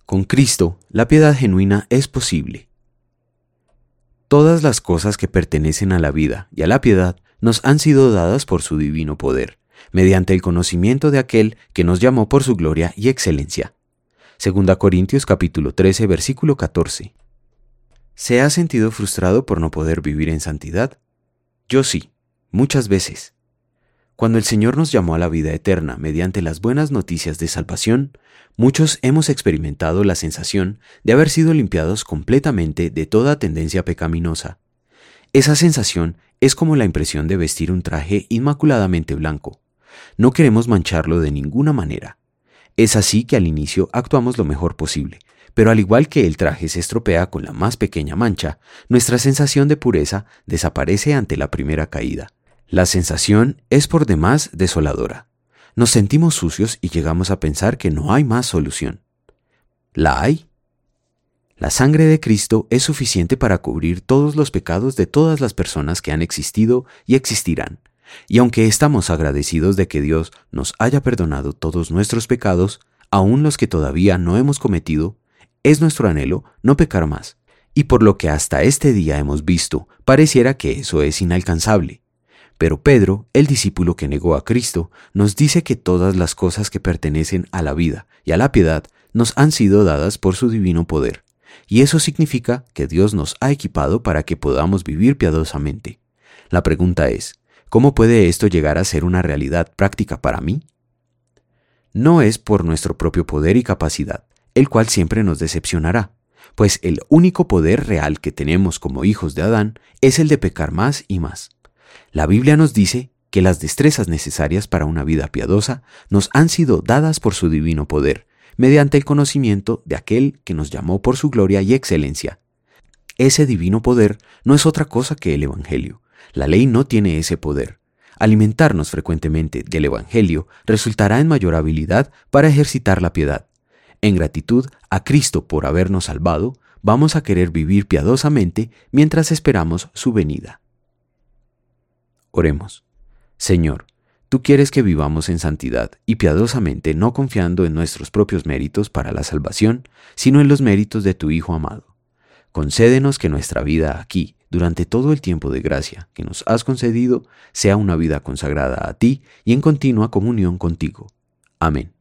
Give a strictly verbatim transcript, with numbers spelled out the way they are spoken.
Con Cristo, la piedad genuina es posible. Todas las cosas que pertenecen a la vida y a la piedad nos han sido dadas por su divino poder, mediante el conocimiento de aquel que nos llamó por su gloria y excelencia. Segunda Corintios capítulo trece, versículo catorce. ¿Se ha sentido frustrado por no poder vivir en santidad? Yo sí, muchas veces. Cuando el Señor nos llamó a la vida eterna mediante las buenas noticias de salvación, muchos hemos experimentado la sensación de haber sido limpiados completamente de toda tendencia pecaminosa. Esa sensación es como la impresión de vestir un traje inmaculadamente blanco. No queremos mancharlo de ninguna manera. Es así que al inicio actuamos lo mejor posible, pero al igual que el traje se estropea con la más pequeña mancha, nuestra sensación de pureza desaparece ante la primera caída. La sensación es por demás desoladora. Nos sentimos sucios y llegamos a pensar que no hay más solución. ¿La hay? La sangre de Cristo es suficiente para cubrir todos los pecados de todas las personas que han existido y existirán. Y aunque estamos agradecidos de que Dios nos haya perdonado todos nuestros pecados, aun los que todavía no hemos cometido, es nuestro anhelo no pecar más. Y por lo que hasta este día hemos visto, pareciera que eso es inalcanzable. Pero Pedro, el discípulo que negó a Cristo, nos dice que todas las cosas que pertenecen a la vida y a la piedad nos han sido dadas por su divino poder. Y eso significa que Dios nos ha equipado para que podamos vivir piadosamente. La pregunta es, ¿cómo puede esto llegar a ser una realidad práctica para mí? No es por nuestro propio poder y capacidad, el cual siempre nos decepcionará, pues el único poder real que tenemos como hijos de Adán es el de pecar más y más. La Biblia nos dice que las destrezas necesarias para una vida piadosa nos han sido dadas por su divino poder, mediante el conocimiento de aquel que nos llamó por su gloria y excelencia. Ese divino poder no es otra cosa que el Evangelio. La ley no tiene ese poder. Alimentarnos frecuentemente del Evangelio resultará en mayor habilidad para ejercitar la piedad. En gratitud a Cristo por habernos salvado, vamos a querer vivir piadosamente mientras esperamos su venida. Oremos. Señor, tú quieres que vivamos en santidad y piadosamente, no confiando en nuestros propios méritos para la salvación, sino en los méritos de tu Hijo amado. Concédenos que nuestra vida aquí, durante todo el tiempo de gracia que nos has concedido, sea una vida consagrada a ti y en continua comunión contigo. Amén.